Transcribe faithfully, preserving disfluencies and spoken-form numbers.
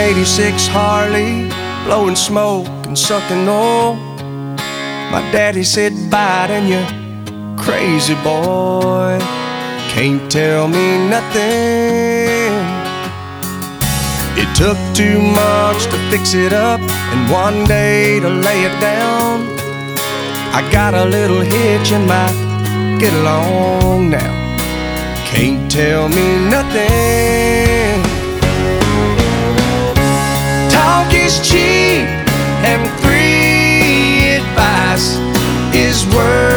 eighty-six Harley, blowing smoke and sucking oil. My daddy said, Biden, you crazy boy, can't tell me nothing. It took too much to fix it up and one day to lay it down. I got a little hitch and might get along now. Can't tell me nothing. Talk is cheap and free advice is worth